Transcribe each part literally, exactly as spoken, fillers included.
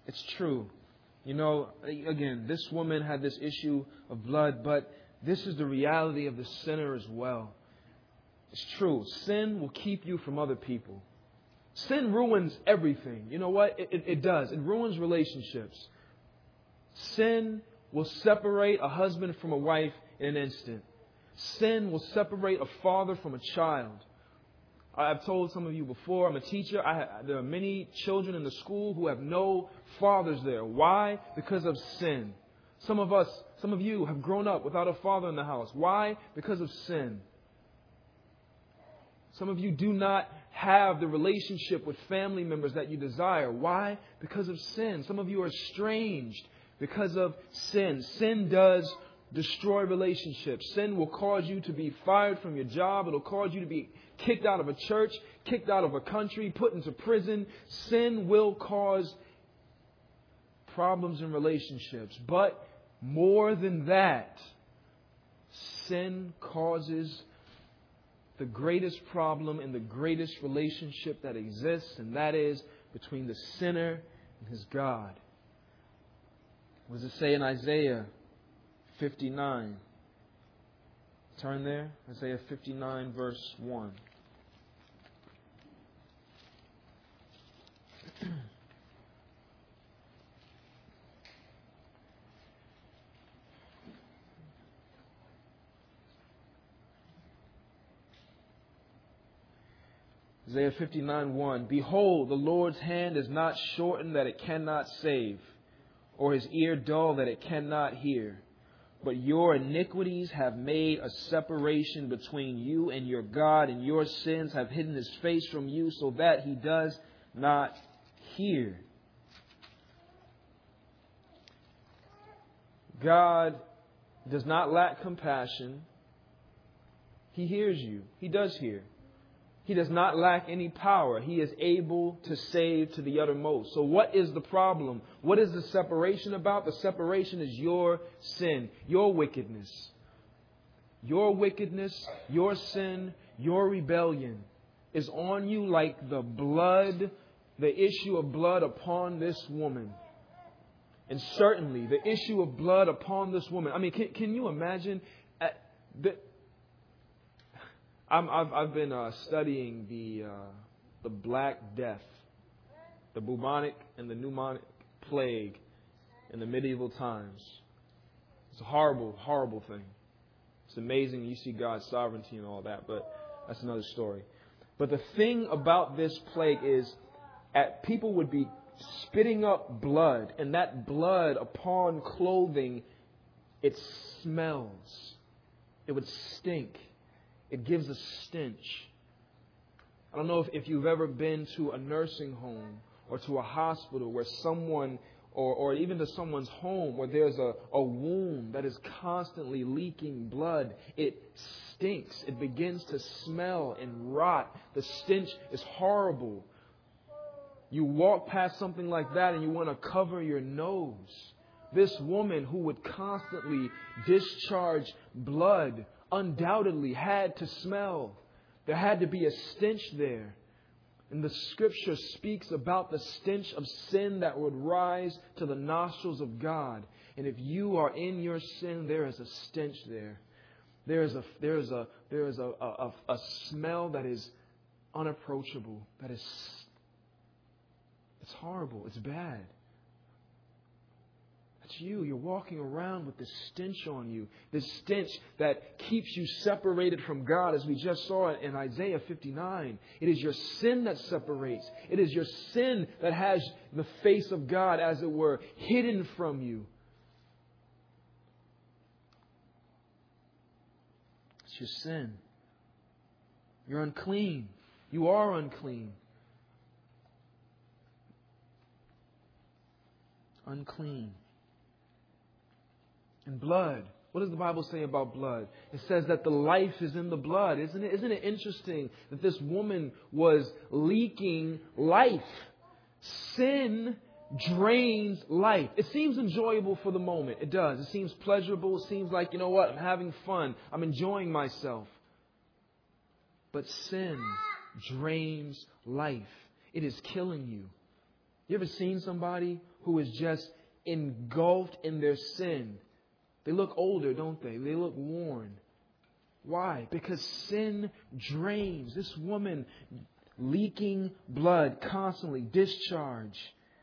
It's true. You know, again, this woman had this issue of blood, but this is the reality of the sinner as well. It's true. Sin will keep you from other people. Sin ruins everything. You know what? It, it, it does. It ruins relationships. Sin will separate a husband from a wife in an instant. Sin will separate a father from a child. I've told some of you before, I'm a teacher. I, there are many children in the school who have no fathers there. Why? Because of sin. Some of us, some of you have grown up without a father in the house. Why? Because of sin. Some of you do not have the relationship with family members that you desire. Why? Because of sin. Some of you are estranged because of sin. Sin does destroy relationships. Sin will cause you to be fired from your job. It'll cause you to be kicked out of a church, kicked out of a country, put into prison. Sin will cause problems in relationships. But more than that, sin causes the greatest problem in the greatest relationship that exists, and that is between the sinner and his God. What does it say in Isaiah fifty-nine? Turn there. Isaiah fifty-nine, verse one. Isaiah fifty-nine, one. Behold, the Lord's hand is not shortened that it cannot save, or his ear dull that it cannot hear. But your iniquities have made a separation between you and your God, and your sins have hidden his face from you so that he does not hear. God does not lack compassion. He hears you. He does hear. He does not lack any power. He is able to save to the uttermost. So what is the problem? What is the separation about? The separation is your sin, your wickedness. Your wickedness, your sin, your rebellion is on you like the blood, the issue of blood upon this woman. And certainly the issue of blood upon this woman. I mean, can, can you imagine uh, the... I'm, I've, I've been uh, studying the uh, the Black Death, the bubonic and the pneumonic plague in the medieval times. It's a horrible, horrible thing. It's amazing you see God's sovereignty and all that, but that's another story. But the thing about this plague is at, people would be spitting up blood, and that blood upon clothing, it smells. It would stink. It gives a stench. I don't know if, if you've ever been to a nursing home or to a hospital where someone, or, or even to someone's home where there's a, a wound that is constantly leaking blood. It stinks. It begins to smell and rot. The stench is horrible. You walk past something like that and you want to cover your nose. This woman who would constantly discharge blood undoubtedly had to smell. There had to be a stench there. And the scripture speaks about the stench of sin that would rise to the nostrils of God. And if you are in your sin, there is a stench there. There is a there is a there is a, a, a smell that is unapproachable. That is it's horrible. It's bad. That's you. You're walking around with this stench on you. This stench that keeps you separated from God, as we just saw it in Isaiah fifty-nine. It is your sin that separates. It is your sin that has the face of God, as it were, hidden from you. It's your sin. You're unclean. You are unclean. Unclean. And blood. What does the Bible say about blood? It says that the life is in the blood. Isn't it, isn't it interesting that this woman was leaking life? Sin drains life. It seems enjoyable for the moment. It does. It seems pleasurable. It seems like, you know what, I'm having fun. I'm enjoying myself. But sin drains life. It is killing you. You ever seen somebody who is just engulfed in their sin. They look older, don't they? They look worn. Why? Because sin drains. This woman leaking blood constantly, discharge.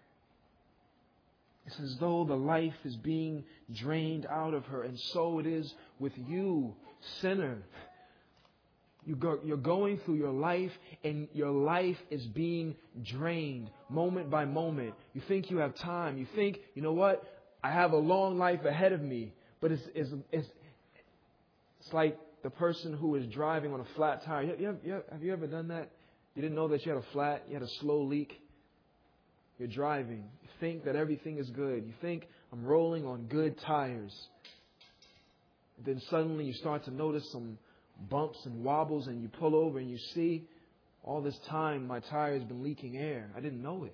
It's as though the life is being drained out of her. And so it is with you, sinner. You go, you're going through your life and your life is being drained moment by moment. You think you have time. You think, you know what? I have a long life ahead of me. But it's, it's, it's, it's like the person who is driving on a flat tire. You, you have, you have, have you ever done that? You didn't know that you had a flat, you had a slow leak. You're driving. You think that everything is good. You think, I'm rolling on good tires. Then suddenly you start to notice some bumps and wobbles, and you pull over and you see, all this time my tire has been leaking air. I didn't know it.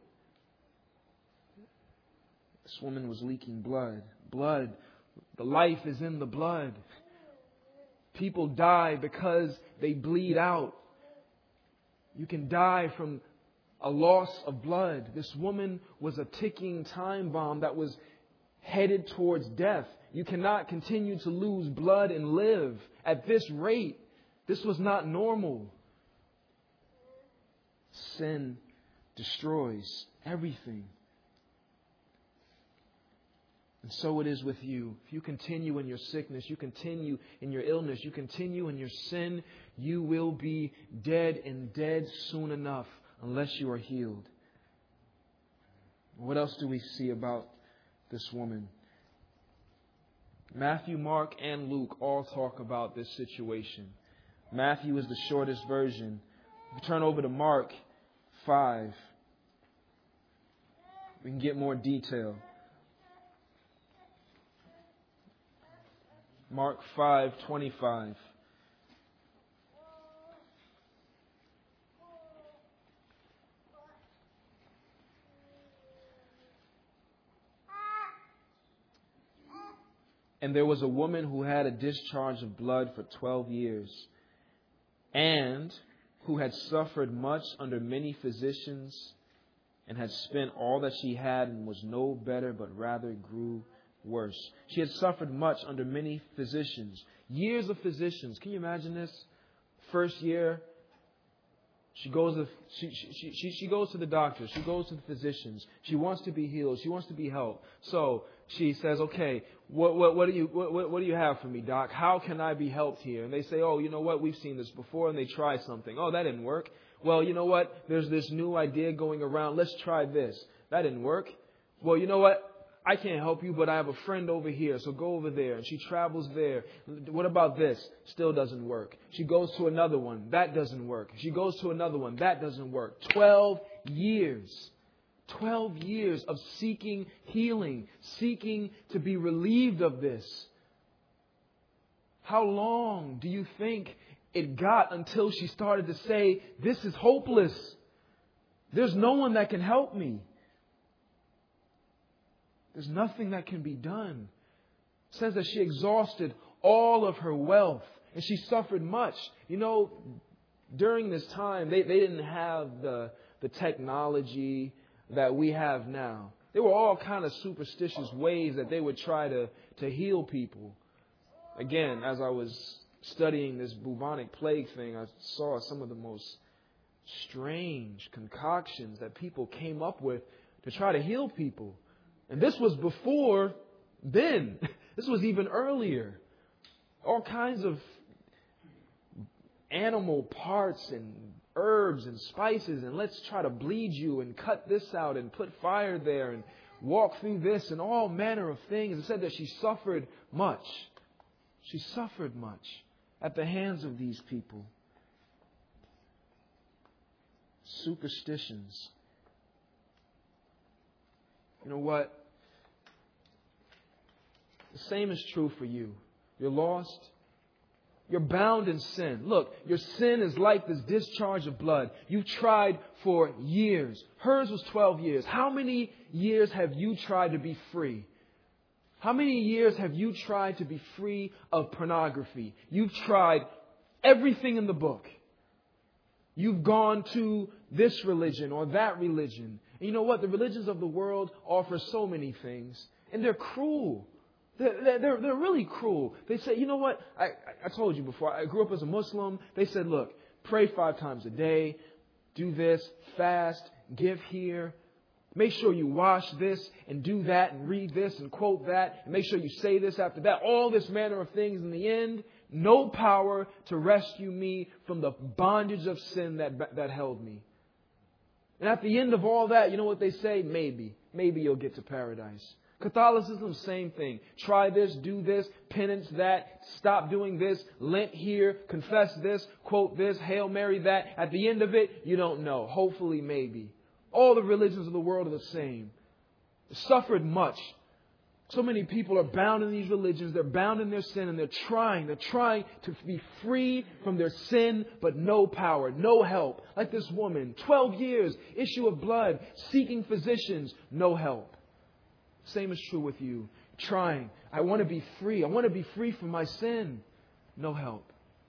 This woman was leaking blood. Blood. The life is in the blood. People die because they bleed out. You can die from a loss of blood. This woman was a ticking time bomb that was headed towards death. You cannot continue to lose blood and live at this rate. This was not normal. Sin destroys everything. And so it is with you. If you continue in your sickness, you continue in your illness, you continue in your sin, you will be dead and dead soon enough unless you are healed. What else do we see about this woman? Matthew, Mark, and Luke all talk about this situation. Matthew is the shortest version. If you turn over to Mark five, we can get more detail. Mark five twenty-five. And there was a woman who had a discharge of blood for twelve years, and who had suffered much under many physicians, and had spent all that she had, and was no better, but rather grew worse. She had suffered much under many physicians. Years of physicians. Can you imagine this? First year, she goes to, she, she, she, she goes to the doctor. She goes to the physicians. She wants to be healed. She wants to be helped. So she says, okay, what, what, what do you, what, what do you have for me, doc? How can I be helped here? And they say, oh, you know what? We've seen this before. And they try something. Oh, that didn't work. Well, you know what? There's this new idea going around. Let's try this. That didn't work. Well, you know what? I can't help you, but I have a friend over here, so go over there. And she travels there. What about this? Still doesn't work. She goes to another one. That doesn't work. She goes to another one. That doesn't work. Twelve years. Twelve years of seeking healing, seeking to be relieved of this. How long do you think it got until she started to say, this is hopeless. There's no one that can help me. There's nothing that can be done. It says that she exhausted all of her wealth and she suffered much. You know, during this time, they, they didn't have the, the technology that we have now. There were all kind of superstitious ways that they would try to, to heal people. Again, as I was studying this bubonic plague thing, I saw some of the most strange concoctions that people came up with to try to heal people. And this was before then. This was even earlier. All kinds of animal parts and herbs and spices. And let's try to bleed you and cut this out and put fire there and walk through this and all manner of things. It said that she suffered much. She suffered much at the hands of these people. Superstitions. You know what? The same is true for you. You're lost. You're bound in sin. Look, your sin is like this discharge of blood. You've tried for years. Hers was twelve years. How many years have you tried to be free? How many years have you tried to be free of pornography? You've tried everything in the book. You've gone to this religion or that religion. And you know what? The religions of the world offer so many things. And they're cruel. They're, they're, they're really cruel. They say, you know what? I, I told you before, I grew up as a Muslim. They said, look, pray five times a day. Do this, fast, give here. Make sure you wash this and do that and read this and quote that. And make sure you say this after that. All this manner of things. In the end, no power to rescue me from the bondage of sin that, that held me. And at the end of all that, you know what they say? Maybe. Maybe you'll get to paradise. Catholicism, same thing. Try this, do this, penance that, stop doing this, Lent here, confess this, quote this, Hail Mary that. At the end of it, you don't know. Hopefully, maybe. All the religions of the world are the same. Suffered much. So many people are bound in these religions. They're bound in their sin and they're trying. They're trying to be free from their sin, but no power, no help. Like this woman, twelve years, issue of blood, seeking physicians, no help. Same is true with you. Trying. I want to be free. I want to be free from my sin. No help.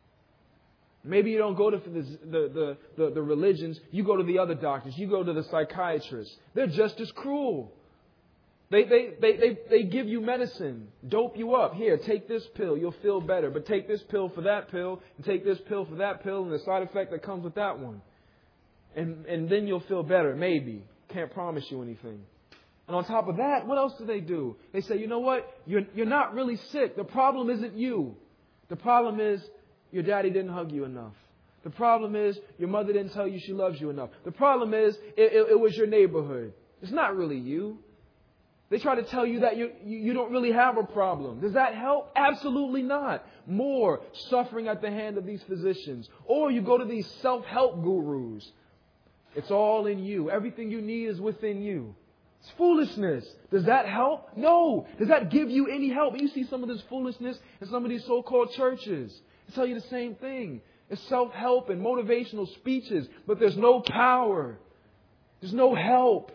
Maybe you don't go to the, the, the, the religions. You go to the other doctors. You go to the psychiatrists. They're just as cruel. They, they, they, they, they give you medicine, dope you up. Here, take this pill. You'll feel better. But take this pill for that pill and take this pill for that pill and the side effect that comes with that one. And, and then you'll feel better. Maybe. Can't promise you anything. And on top of that, what else do they do? They say, you know what? You're, you're not really sick. The problem isn't you. The problem is your daddy didn't hug you enough. The problem is your mother didn't tell you she loves you enough. The problem is it, it, it was your neighborhood. It's not really you. They try to tell you that you, you, you don't really have a problem. Does that help? Absolutely not. More suffering at the hand of these physicians. Or you go to these self-help gurus. It's all in you. Everything you need is within you. It's foolishness. Does that help? No. Does that give you any help? You see some of this foolishness in some of these so-called churches. They tell you the same thing. It's self-help and motivational speeches, but there's no power. There's no help.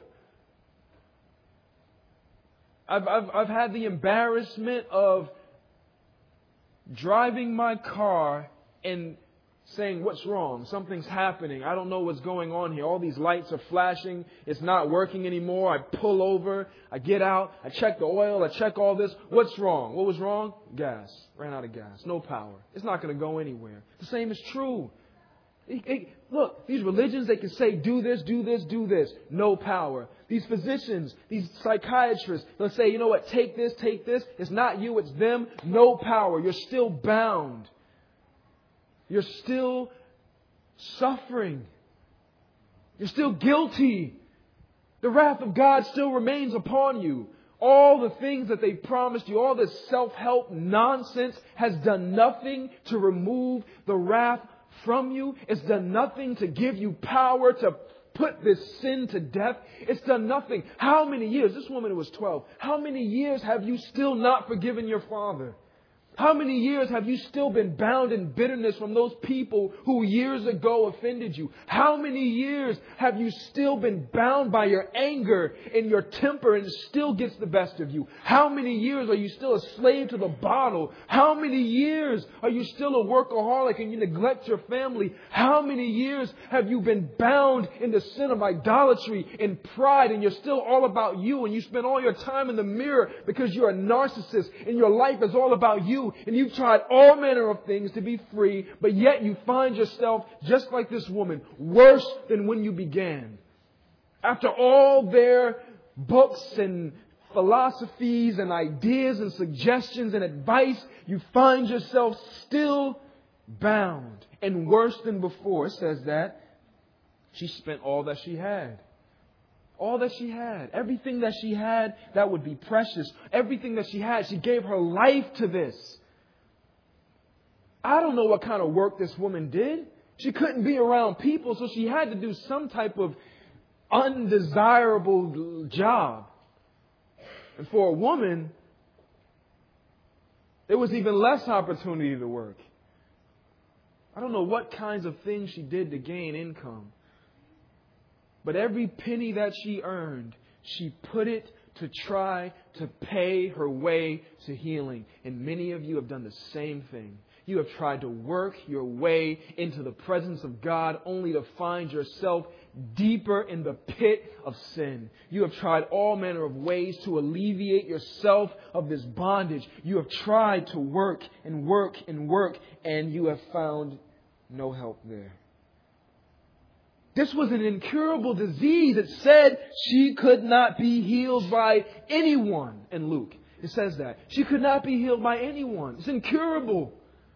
I've, I've, I've had the embarrassment of driving my car and saying, what's wrong? Something's happening. I don't know what's going on here. All these lights are flashing. It's not working anymore. I pull over. I get out. I check the oil. I check all this. What's wrong? What was wrong? Gas. Ran out of gas. No power. It's not going to go anywhere. The same is true. It, it, look, these religions, they can say, do this, do this, do this. No power. These physicians, these psychiatrists, they'll say, you know what? Take this, take this. It's not you, it's them. No power. You're still bound. You're still suffering. You're still guilty. The wrath of God still remains upon you. All the things that they promised you, all this self-help nonsense has done nothing to remove the wrath from you. It's done nothing to give you power to put this sin to death. It's done nothing. How many years? This woman was twelve. How many years have you still not forgiven your father? How many years have you still been bound in bitterness from those people who years ago offended you? How many years have you still been bound by your anger and your temper and it still gets the best of you? How many years are you still a slave to the bottle? How many years are you still a workaholic and you neglect your family? How many years have you been bound in the sin of idolatry and pride and you're still all about you and you spend all your time in the mirror because you're a narcissist and your life is all about you? And you've tried all manner of things to be free, but yet you find yourself just like this woman, worse than when you began. After all their books and philosophies and ideas and suggestions and advice, you find yourself still bound and worse than before. It says that she spent all that she had. All that she had, everything that she had that would be precious, everything that she had, she gave her life to this. I don't know what kind of work this woman did. She couldn't be around people, so she had to do some type of undesirable job. And for a woman, there was even less opportunity to work. I don't know what kinds of things she did to gain income. But every penny that she earned, she put it to try to pay her way to healing. And many of you have done the same thing. You have tried to work your way into the presence of God only to find yourself deeper in the pit of sin. You have tried all manner of ways to alleviate yourself of this bondage. You have tried to work and work and work, and you have found no help there. This was an incurable disease. It said she could not be healed by anyone in Luke. It says that. She could not be healed by anyone. It's incurable.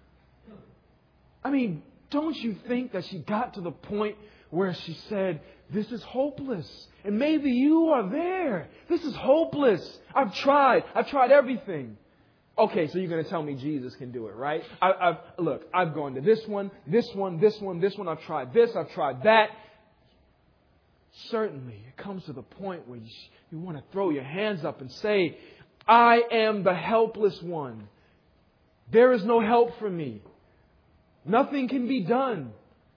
I mean, don't you think that she got to the point where she said, this is hopeless. And maybe you are there. This is hopeless. I've tried. I've tried everything. Okay, so you're going to tell me Jesus can do it, right? I, I've, look, I've gone to this one, this one, this one, this one. I've tried this. I've tried that. Certainly, it comes to the point where you, you want to throw your hands up and say, I am the helpless one. There is no help for me. Nothing can be done.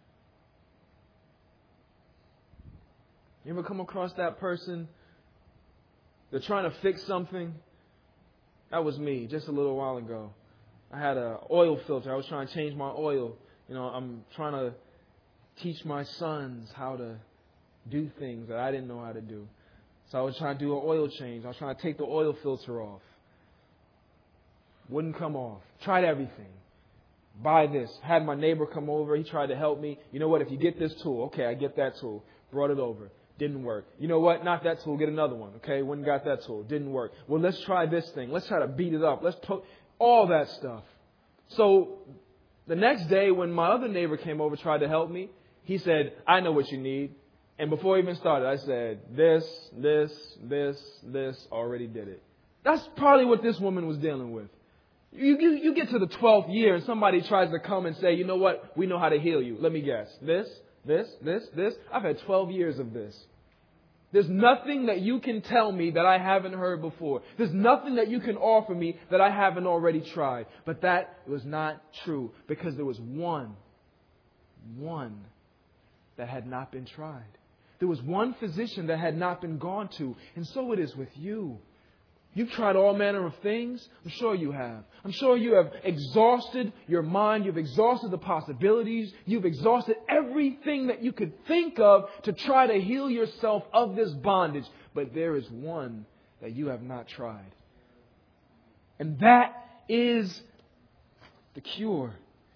You ever come across that person? They're trying to fix something. That was me just a little while ago. I had an oil filter. I was trying to change my oil. You know, I'm trying to teach my sons how to do things that I didn't know how to do. So I was trying to do an oil change. I was trying to take the oil filter off. Wouldn't come off. Tried everything. Buy this. Had my neighbor come over. He tried to help me. You know what? If you get this tool, okay, I get that tool. Brought it over. Didn't work. You know what? Not that tool. Get another one. Okay, went and got that tool. Didn't work. Well, let's try this thing. Let's try to beat it up. Let's put all that stuff. So the next day when my other neighbor came over, tried to help me, he said, I know what you need. And before I even started, I said, this, this, this, this, already did it. That's probably what this woman was dealing with. You, you, you get to the twelfth year and somebody tries to come and say, you know what? We know how to heal you. Let me guess. This, this, this, this. I've had twelve years of this. There's nothing that you can tell me that I haven't heard before. There's nothing that you can offer me that I haven't already tried. But that was not true because there was one, one that had not been tried. There was one physician that had not been gone to. And so it is with you. You've tried all manner of things. I'm sure you have. I'm sure you have exhausted your mind. You've exhausted the possibilities. You've exhausted everything that you could think of to try to heal yourself of this bondage. But there is one that you have not tried. And that is the cure.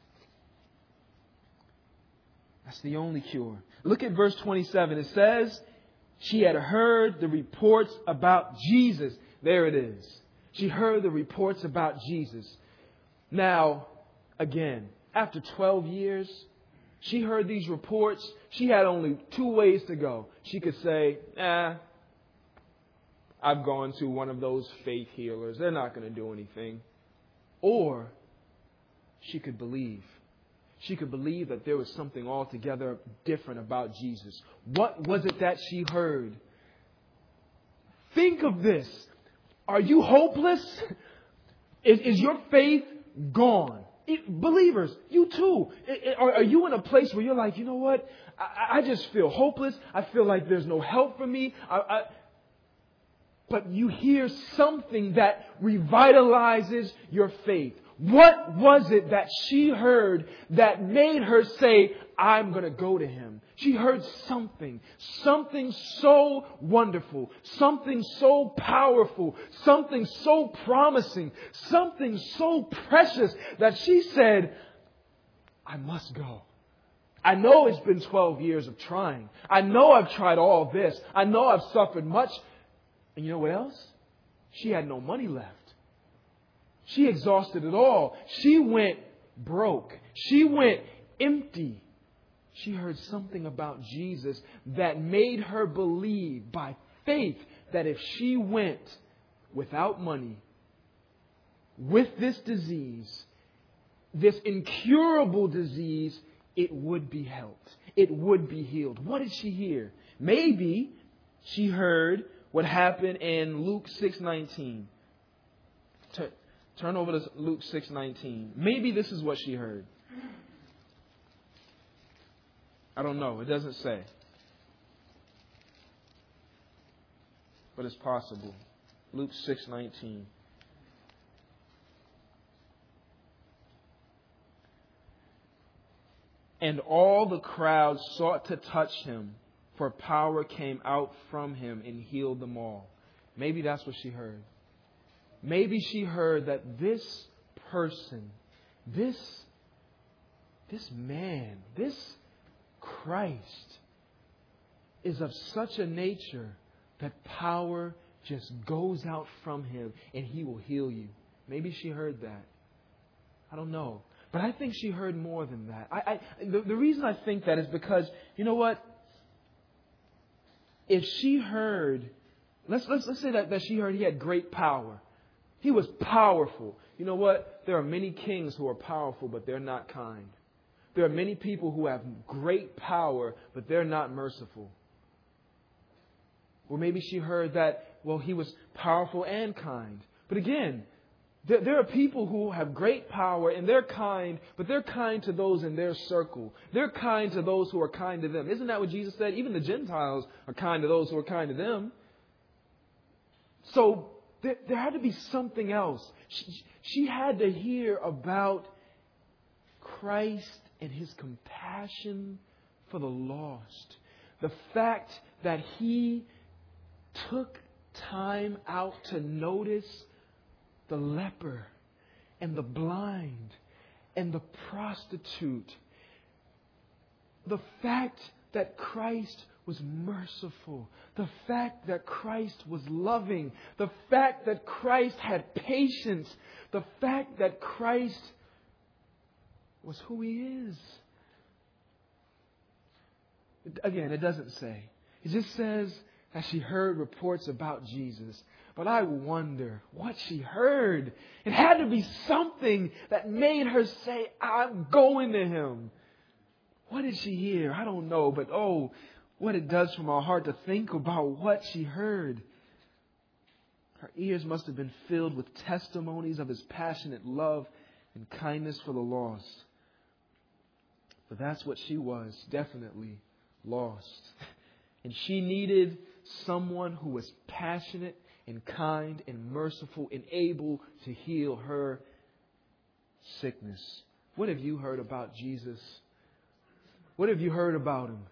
That's the only cure. Look at verse twenty-seven. It says, she had heard the reports about Jesus. There it is. She heard the reports about Jesus. Now, again, after twelve years, she heard these reports. She had only two ways to go. She could say, eh, I've gone to one of those faith healers. They're not going to do anything. Or she could believe. She could believe that there was something altogether different about Jesus. What was it that she heard? Think of this. Are you hopeless? Is, is your faith gone? It, believers, you too. It, it, are, are you in a place where you're like, you know what? I, I just feel hopeless. I feel like there's no help for me. I, I, but you hear something that revitalizes your faith. What was it that she heard that made her say, I'm going to go to him? She heard something, something so wonderful, something so powerful, something so promising, something so precious that she said, I must go. I know it's been twelve years of trying. I know I've tried all this. I know I've suffered much. And you know what else? She had no money left. She exhausted it all. She went broke. She went empty. She heard something about Jesus that made her believe by faith that if she went without money, with this disease, this incurable disease, it would be helped. It would be healed. What did she hear? Maybe she heard what happened in Luke six nineteen. Turn over to Luke six nineteen. Maybe this is what she heard. I don't know. It doesn't say. But it's possible. Luke six nineteen. And all the crowd sought to touch him, for power came out from him and healed them all. Maybe that's what she heard. Maybe she heard that this person, this, this man, this Christ is of such a nature that power just goes out from him and he will heal you. Maybe she heard that. I don't know. But I think she heard more than that. I, I the, the reason I think that is because, you know what? If she heard, let's let's let's say that, that she heard he had great power. He was powerful. You know what? There are many kings who are powerful, but they're not kind. There are many people who have great power, but they're not merciful. Or maybe she heard that, well, he was powerful and kind. But again, there, there are people who have great power and they're kind, but they're kind to those in their circle. They're kind to those who are kind to them. Isn't that what Jesus said? Even the Gentiles are kind to those who are kind to them. So there, there had to be something else. She, she had to hear about Christ and His compassion for the lost. The fact that He took time out to notice the leper and the blind and the prostitute. The fact that Christ was merciful. The fact that Christ was loving. The fact that Christ had patience. The fact that Christ was who He is. Again, it doesn't say. It just says that she heard reports about Jesus. But I wonder what she heard. It had to be something that made her say, I'm going to Him. What did she hear? I don't know. But oh, what it does for my heart to think about what she heard. Her ears must have been filled with testimonies of His passionate love and kindness for the lost. But that's what she was, definitely lost. And she needed someone who was passionate and kind and merciful and able to heal her sickness. What have you heard about Jesus? What have you heard about Him?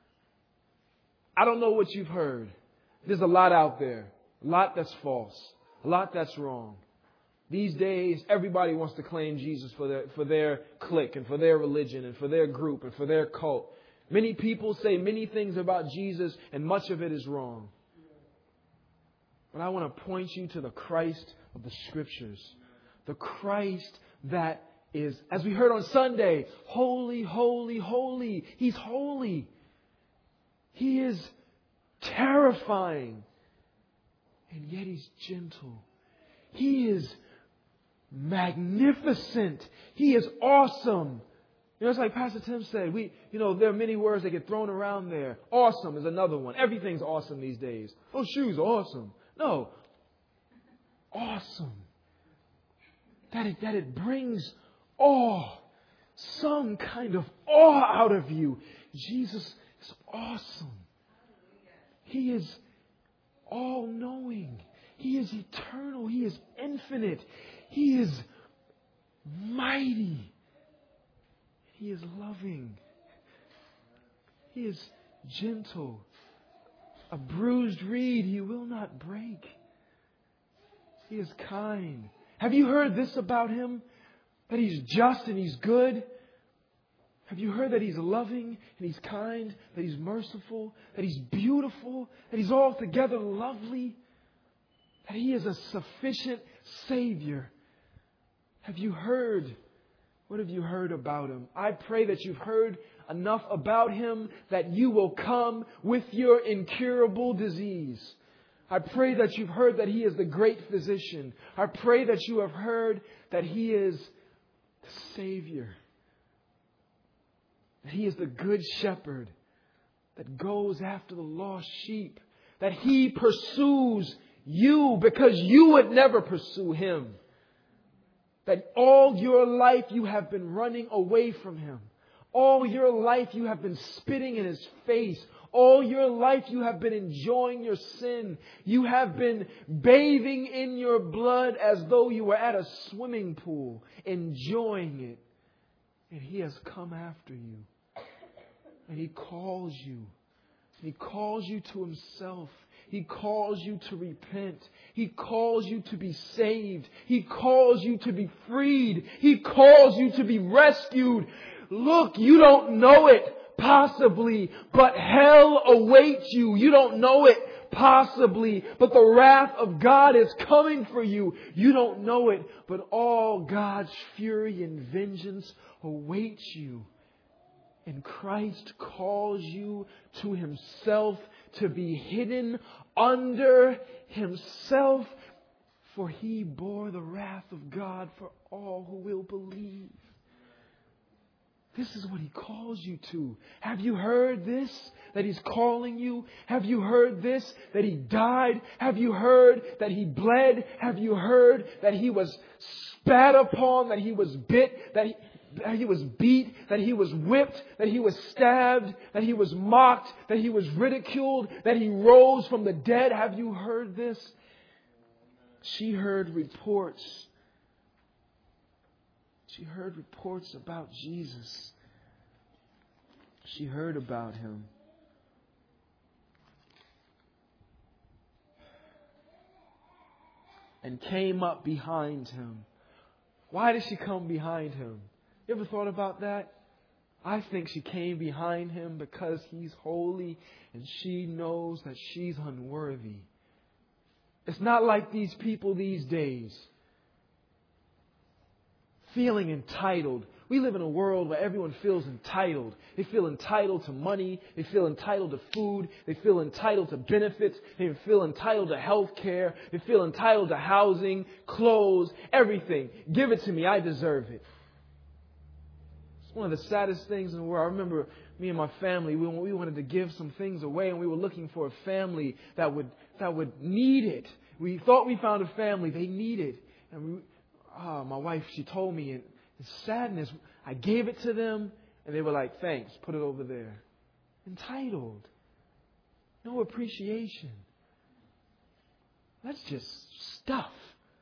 I don't know what you've heard. There's a lot out there. A lot that's false. A lot that's wrong. These days, everybody wants to claim Jesus for their, for their clique and for their religion and for their group and for their cult. Many people say many things about Jesus and much of it is wrong. But I want to point you to the Christ of the Scriptures. The Christ that is, as we heard on Sunday, holy, holy, holy. He's holy. He is terrifying. And yet He's gentle. He is magnificent. He is awesome. You know, it's like Pastor Tim said, we, you know, there are many words that get thrown around there. Awesome is another one. Everything's awesome these days. Those shoes are awesome. No. Awesome. That it, that it brings awe. Some kind of awe out of you. Jesus is awesome. He is all-knowing. He is eternal. He is infinite. He is mighty. He is loving. He is gentle. A bruised reed He will not break. He is kind. Have you heard this about Him? That He's just and He's good? Have you heard that He's loving and He's kind? That He's merciful? That He's beautiful? That He's altogether lovely? That He is a sufficient Savior? Have you heard? What have you heard about Him? I pray that you've heard enough about Him that you will come with your incurable disease. I pray that you've heard that He is the great physician. I pray that you have heard that He is the Savior. That He is the good shepherd that goes after the lost sheep. That He pursues you because you would never pursue Him. That all your life you have been running away from Him. All your life you have been spitting in His face. All your life you have been enjoying your sin. You have been bathing in your blood as though you were at a swimming pool, enjoying it. And He has come after you. And He calls you. He calls you to Himself. He calls you to repent. He calls you to be saved. He calls you to be freed. He calls you to be rescued. Look, you don't know it, possibly, but hell awaits you. You don't know it, possibly, but the wrath of God is coming for you. You don't know it, but all God's fury and vengeance awaits you. And Christ calls you to Himself to be hidden under Himself, for He bore the wrath of God for all who will believe. This is what He calls you to. Have you heard this? That He's calling you? Have you heard this? That He died? Have you heard that He bled? Have you heard that He was spat upon? That He was bit? That He... That He was beat, that He was whipped, that He was stabbed, that He was mocked, that He was ridiculed, that He rose from the dead. Have you heard this? She heard reports. She heard reports about Jesus. She heard about Him. And came up behind Him. Why did she come behind Him? You ever thought about that? I think she came behind Him because He's holy and she knows that she's unworthy. It's not like these people these days. Feeling entitled. We live in a world where everyone feels entitled. They feel entitled to money. They feel entitled to food. They feel entitled to benefits. They feel entitled to health care. They feel entitled to housing, clothes, everything. Give it to me. I deserve it. It's one of the saddest things in the world. I remember me and my family, we, we wanted to give some things away, and we were looking for a family that would that would need it. We thought we found a family. They needed. And we, oh, my wife, she told me in, in sadness, I gave it to them, and they were like, thanks, put it over there. Entitled. No appreciation. That's just stuff.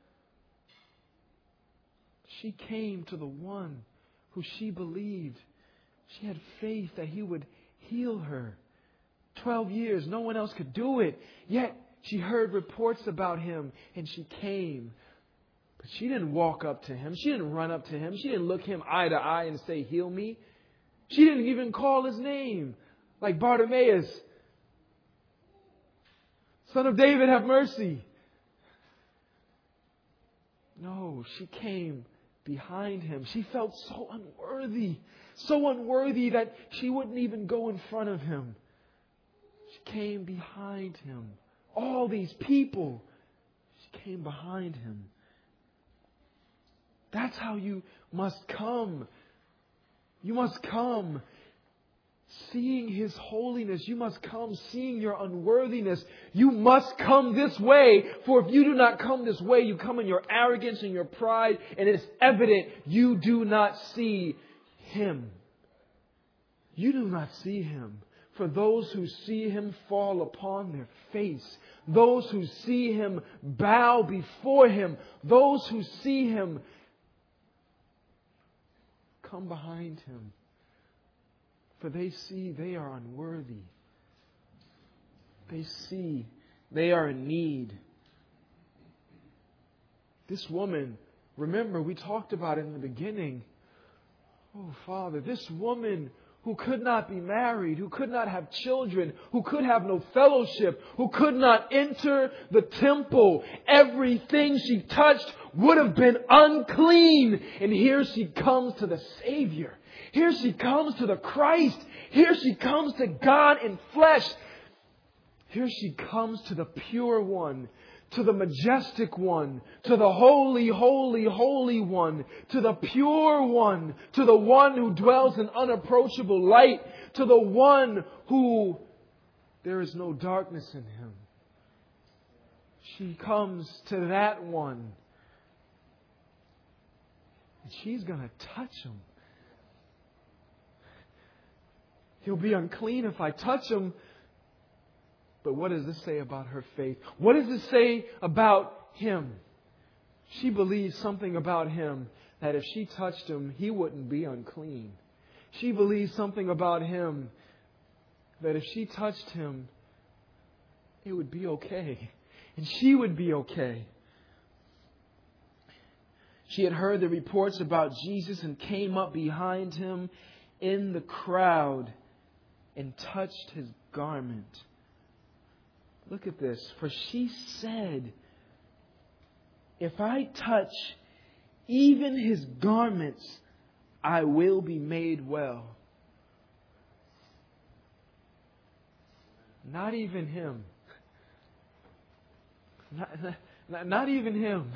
She came to the one who she believed. She had faith that He would heal her. Twelve years, no one else could do it. Yet she heard reports about Him and she came. But she didn't walk up to Him. She didn't run up to Him. She didn't look Him eye to eye and say, heal me. She didn't even call His name. Like Bartimaeus. Son of David, have mercy. No, she came behind Him. She felt so unworthy. So unworthy that she wouldn't even go in front of Him. She came behind Him. All these people. She came behind Him. That's how you must come. You must come seeing His holiness. You must come seeing your unworthiness. You must come this way. For if you do not come this way, you come in your arrogance and your pride. And it's evident you do not see Him. You do not see Him. For those who see Him fall upon their face. Those who see Him bow before Him. Those who see Him come behind Him. For they see they are unworthy. They see they are in need. This woman, remember we talked about it in the beginning. Oh, Father, this woman who could not be married, who could not have children, who could have no fellowship, who could not enter the temple. Everything she touched would have been unclean. And here she comes to the Savior. Here she comes to the Christ. Here she comes to God in flesh. Here she comes to the pure one, to the majestic one, to the holy, holy, holy one, to the pure one, to the one who dwells in unapproachable light, to the one who there is no darkness in Him. She comes to that one. And she's going to touch Him. He'll be unclean if I touch Him. But what does this say about her faith? What does it say about Him? She believes something about Him, that if she touched Him, He wouldn't be unclean. She believes something about Him, that if she touched Him, it would be okay. And she would be okay. She had heard the reports about Jesus and came up behind Him in the crowd and touched His garment. Look at this. For she said, if I touch even His garments, I will be made well. Not even Him. Not, not, not even Him.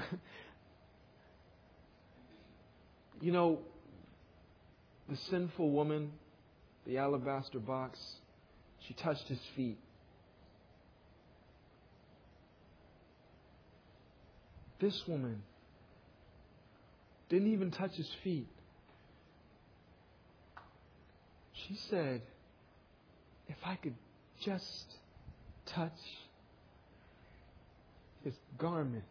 You know, the sinful woman, the alabaster box, she touched His feet. This woman didn't even touch His feet. She said, if I could just touch His garment.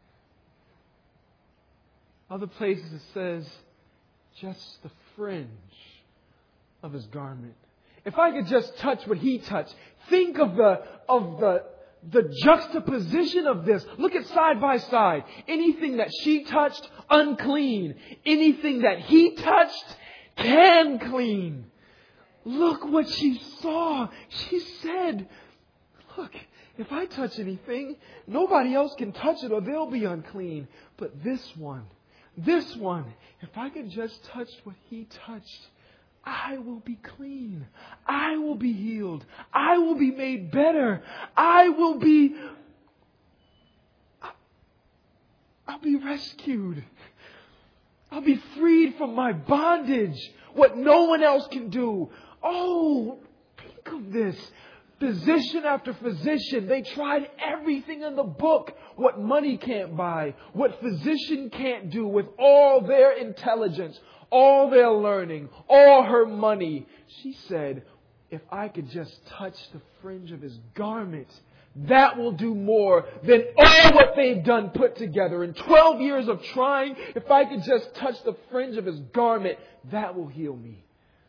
Other places it says, just the fringe of His garment. If I could just touch what He touched. Think of the of the the juxtaposition of this. Look at side by side. Anything that she touched, unclean. Anything that He touched, can clean. Look what she saw. She said, look, if I touch anything, nobody else can touch it or they'll be unclean. But this one, this one, if I could just touch what He touched, I will be clean. I will be healed. I will be made better. I will be, I'll be rescued. I'll be freed from my bondage. What no one else can do. Oh, think of this. Physician after physician, they tried everything in the book. What money can't buy. What physician can't do with all their intelligence, all their learning, all her money. She said, if I could just touch the fringe of His garment, that will do more than all what they've done put together. In twelve years of trying, if I could just touch the fringe of His garment, that will heal me.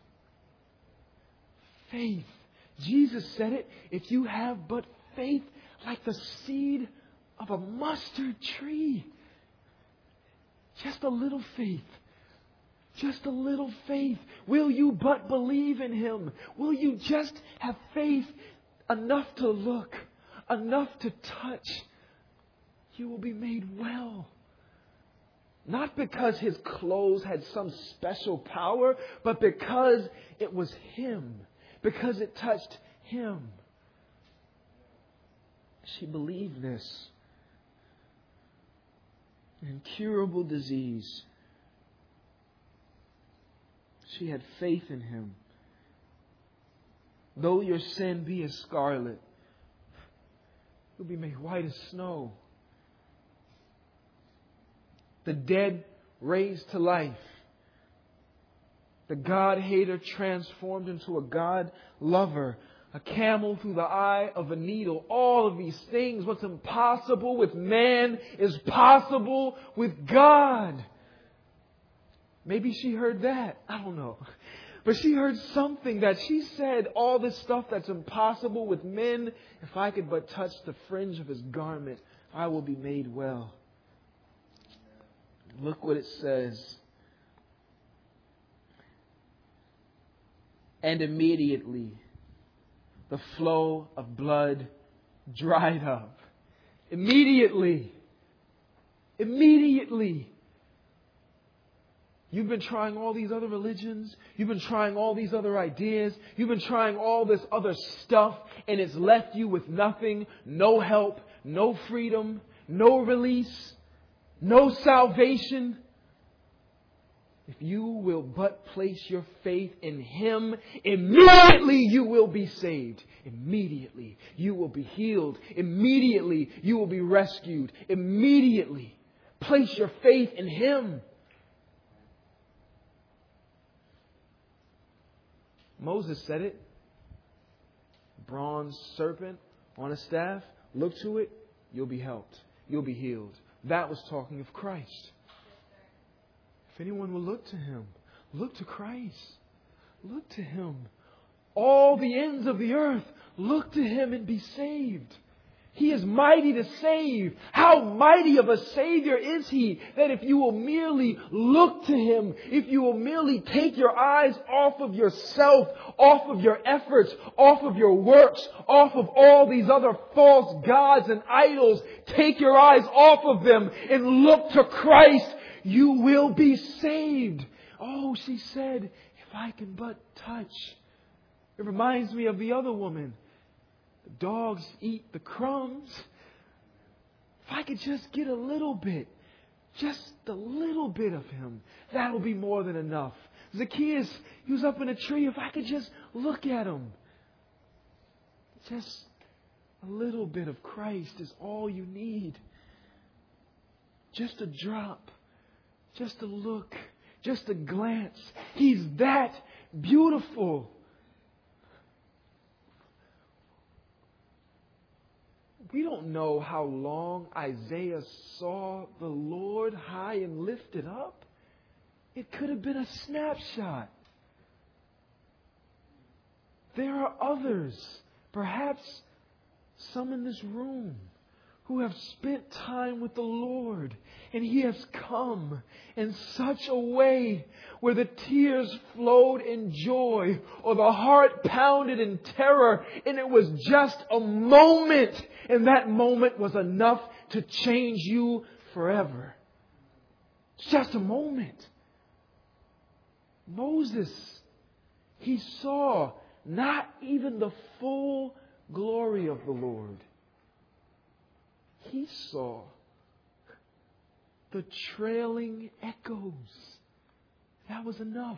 Faith. Jesus said it, if you have but faith like the seed of a mustard tree. Just a little faith. Just a little faith. Will you but believe in Him? Will you just have faith enough to look, enough to touch? You will be made well. Not because His clothes had some special power, but because it was Him. Because it touched Him. She believed this. Incurable disease. She had faith in Him. Though your sin be as scarlet, you'll be made white as snow. The dead raised to life. The God hater transformed into a God lover. A camel through the eye of a needle. All of these things, what's impossible with man is possible with God. Maybe she heard that. I don't know. But she heard something that she said, all this stuff that's impossible with men, if I could but touch the fringe of His garment, I will be made well. Look what it says. And immediately the flow of blood dried up. Immediately. Immediately. You've been trying all these other religions. You've been trying all these other ideas. You've been trying all this other stuff, and it's left you with nothing, no help, no freedom, no release, no salvation. If you will but place your faith in Him, immediately you will be saved. Immediately you will be healed. Immediately you will be rescued. Immediately place your faith in Him. Moses said it. Bronze serpent on a staff. Look to it. You'll be helped. You'll be healed. That was talking of Christ. If anyone will look to Him, look to Christ. Look to Him. all the ends of the earth look to Him and be saved. He is mighty to save. How mighty of a Savior is He that if you will merely look to Him, if you will merely take your eyes off of yourself, off of your efforts, off of your works, off of all these other false gods and idols, take your eyes off of them and look to Christ, you will be saved. Oh, she said, if I can but touch. It reminds me of the other woman. The dogs eat the crumbs. If I could just get a little bit, just a little bit of Him, that'll be more than enough. Zacchaeus, he was up in a tree. If I could just look at him, just a little bit of Christ is all you need. Just a drop, just a look, just a glance. He's that beautiful. We don't know how long Isaiah saw the Lord high and lifted up. It could have been a snapshot. There are others, perhaps some in this room, who have spent time with the Lord, and He has come in such a way where the tears flowed in joy or the heart pounded in terror, and it was just a moment, and that moment was enough to change you forever. It's just a moment. Moses, he saw not even the full glory of the Lord. He saw the trailing echoes. That was enough.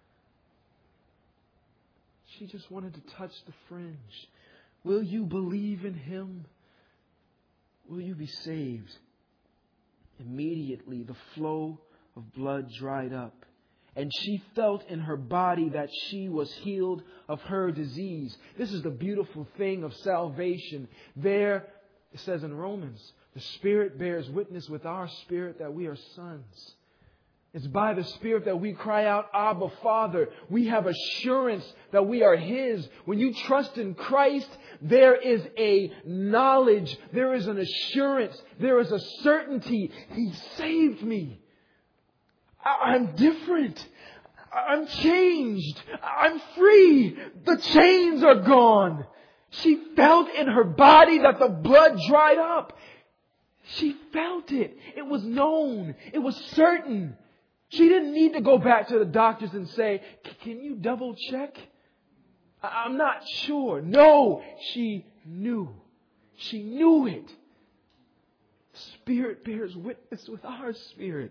She just wanted to touch the fringe. Will you believe in Him? Will you be saved? Immediately the flow of blood dried up, and she felt in her body that she was healed of her disease. This is the beautiful thing of salvation. There, it says in Romans, the Spirit bears witness with our spirit that we are sons. It's by the Spirit that we cry out, Abba, Father. We have assurance that we are His. When you trust in Christ, there is a knowledge, there is an assurance, there is a certainty. He saved me. I'm different. I'm changed. I'm free. The chains are gone. She felt in her body that the blood dried up. She felt it. It was known. It was certain. She didn't need to go back to the doctors and say, can you double check? I'm not sure. No, she knew. She knew it. Spirit bears witness with our spirit.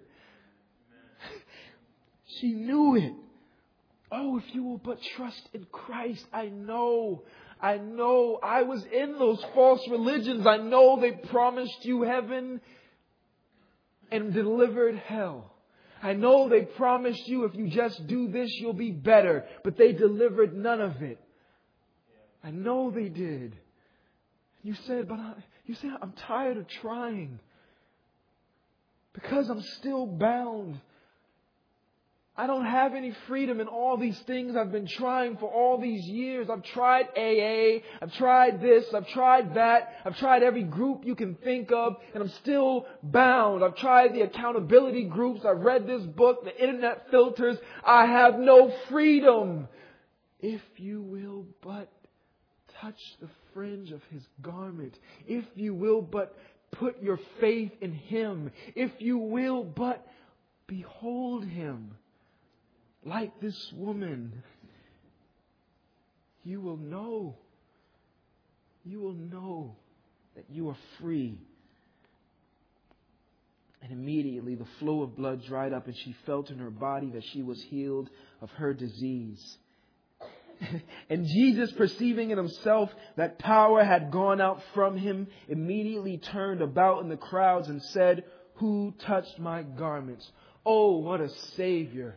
She knew it. Oh, if you will but trust in Christ. I know, I know I was in those false religions. I know they promised you heaven and delivered hell. I know they promised you if you just do this, you'll be better. But they delivered none of it. I know they did. You said, but I, you said, I'm tired of trying. Because I'm still bound. I don't have any freedom in all these things I've been trying for all these years. I've tried A A. I've tried this. I've tried that. I've tried every group you can think of. And I'm still bound. I've tried the accountability groups. I've read this book, the internet filters. I have no freedom. If you will but touch the fringe of His garment. If you will but put your faith in Him. If you will but behold Him. Like this woman, you will know, you will know that you are free. And immediately the flow of blood dried up, and she felt in her body that she was healed of her disease. And Jesus, perceiving in Himself that power had gone out from Him, immediately turned about in the crowds and said, "Who touched my garments?" Oh, what a Savior.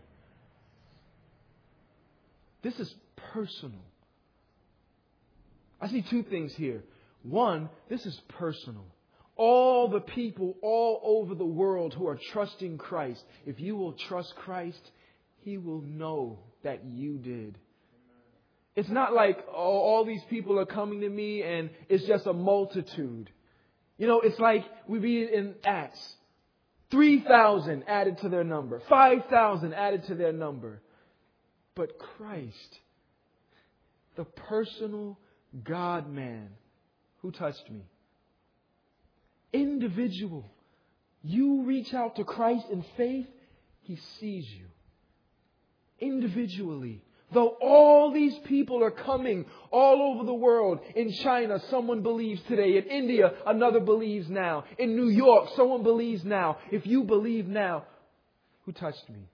This is personal. I see two things here. One, this is personal. All the people all over the world who are trusting Christ, if you will trust Christ, He will know that you did. It's not like, oh, all these people are coming to me and it's just a multitude. You know, it's like we read in Acts. three thousand added to their number. five thousand added to their number. But Christ, the personal God-man, who touched me? Individual. You reach out to Christ in faith, He sees you. Individually. Though all these people are coming all over the world. In China, someone believes today. In India, another believes now. In New York, someone believes now. If you believe now, who touched me?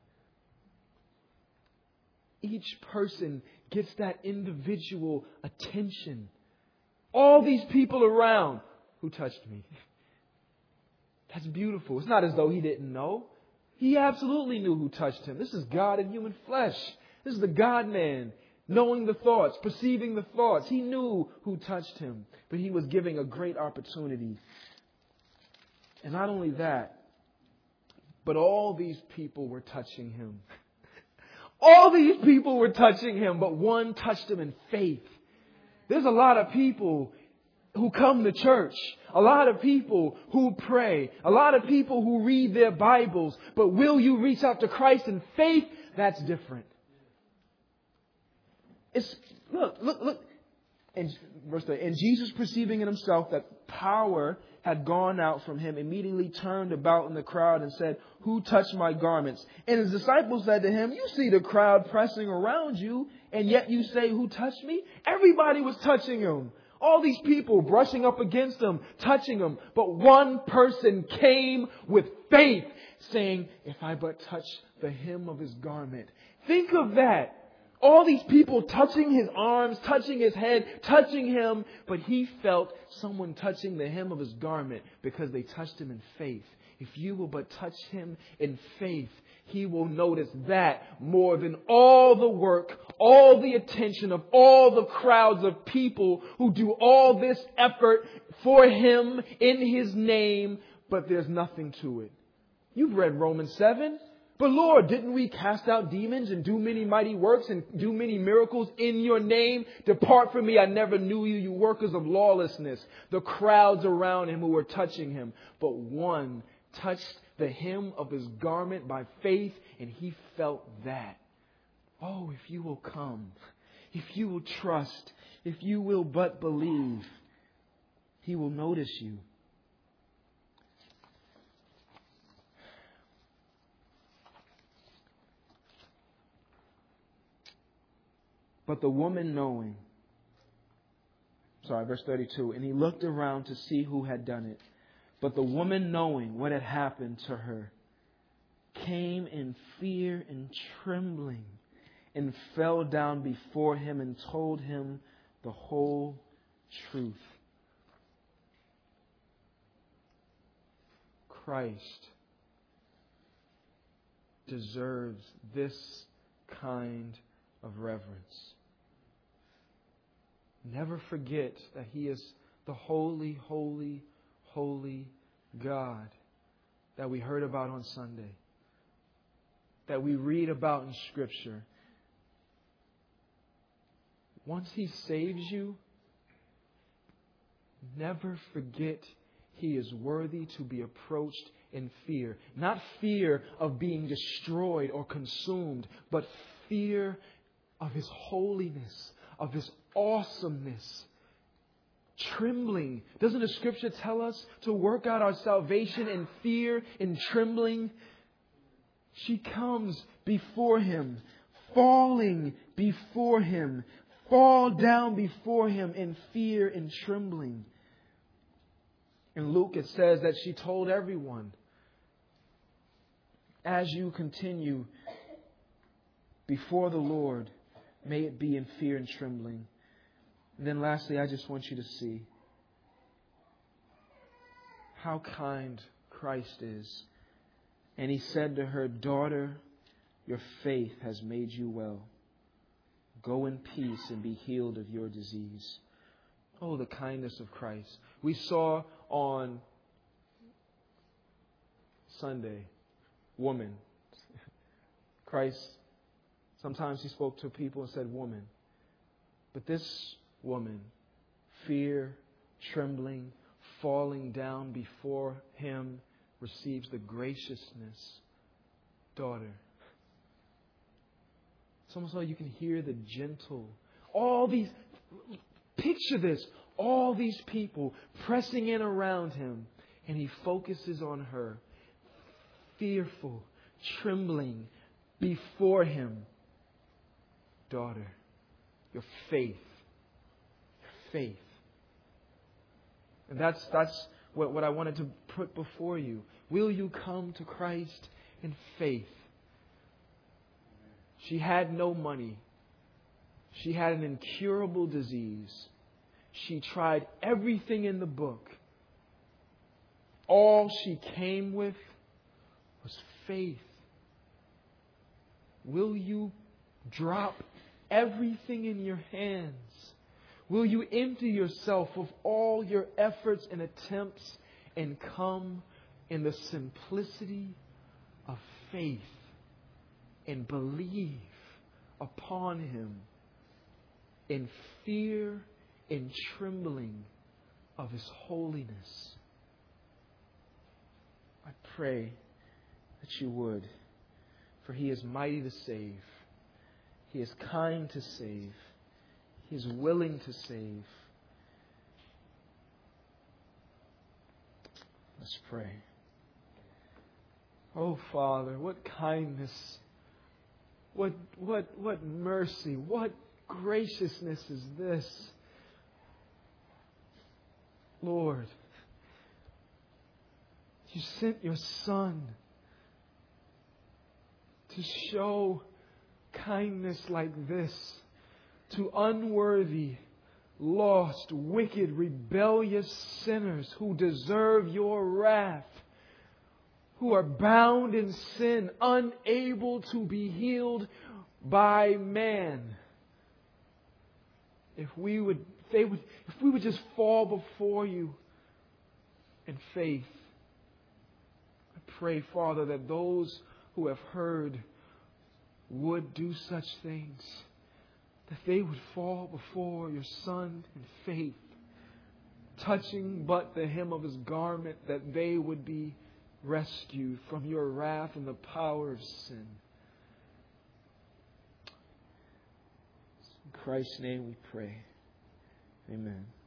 Each person gets that individual attention. All these people around, who touched me? That's beautiful. It's not as though He didn't know. He absolutely knew who touched Him. This is God in human flesh. This is the God-man, knowing the thoughts, perceiving the thoughts. He knew who touched Him, but He was giving a great opportunity. And not only that, but all these people were touching Him. All these people were touching Him, but one touched Him in faith. There's a lot of people who come to church, a lot of people who pray, a lot of people who read their Bibles, but will you reach out to Christ in faith? That's different. It's, look, look, look. And verse three, and Jesus, perceiving in Himself that power had gone out from Him, immediately turned about in the crowd and said, who touched my garments? And His disciples said to Him, you see the crowd pressing around you, and yet you say, who touched me? Everybody was touching Him. All these people brushing up against Him, touching Him. But one person came with faith, saying, if I but touch the hem of His garment. Think of that. All these people touching His arms, touching His head, touching Him. But He felt someone touching the hem of His garment because they touched Him in faith. If you will but touch Him in faith, He will notice that more than all the work, all the attention of all the crowds of people who do all this effort for Him in His name, but there's nothing to it. You've read Romans seven. But Lord, didn't we cast out demons and do many mighty works and do many miracles in your name? Depart from me, I never knew you, you workers of lawlessness. The crowds around Him who were touching Him. But one touched the hem of His garment by faith, and he felt that. Oh, if you will come, if you will trust, if you will but believe, He will notice you. But the woman knowing, sorry, verse thirty-two, and he looked around to see who had done it. But the woman knowing what had happened to her came in fear and trembling and fell down before Him and told Him the whole truth. Christ deserves this kind of reverence. Never forget that He is the holy, holy, holy God that we heard about on Sunday, that we read about in Scripture. Once He saves you, never forget He is worthy to be approached in fear. Not fear of being destroyed or consumed, but fear of His holiness, of His awesomeness. Trembling. Doesn't the Scripture tell us to work out our salvation in fear and trembling? She comes before Him, falling before Him, fall down before Him in fear and trembling. In Luke it says that she told everyone, as you continue before the Lord, may it be in fear and trembling. And then lastly, I just want you to see how kind Christ is. And He said to her, daughter, your faith has made you well. Go in peace and be healed of your disease. Oh, the kindness of Christ. We saw on Sunday, woman. Christ, sometimes He spoke to people and said, woman. But this woman, fear, trembling, falling down before him, receives the graciousness, daughter. It's almost like you can hear the gentle, all these, picture this, all these people pressing in around him, and he focuses on her, fearful, trembling before him. Daughter, your faith, your faith. And that's that's what, what I wanted to put before you. Will you come to Christ in faith? She had no money. She had an incurable disease. She tried everything in the book. All she came with was faith. Will you drop everything in your hands? Will you empty yourself of all your efforts and attempts and come in the simplicity of faith and believe upon Him in fear and trembling of His holiness? I pray that you would, for He is mighty to save. He is kind to save. He is willing to save. Let's pray. Oh, Father, what kindness, what, what, what mercy, what graciousness is this? Lord, you sent your Son to show kindness like this to unworthy, lost, wicked, rebellious sinners who deserve your wrath, who are bound in sin, unable to be healed by man. If we would, if they would, if we would just fall before you in faith, I pray, Father, that those who have heard would do such things, that they would fall before your Son in faith, touching but the hem of His garment, that they would be rescued from your wrath and the power of sin. In Christ's name we pray. Amen.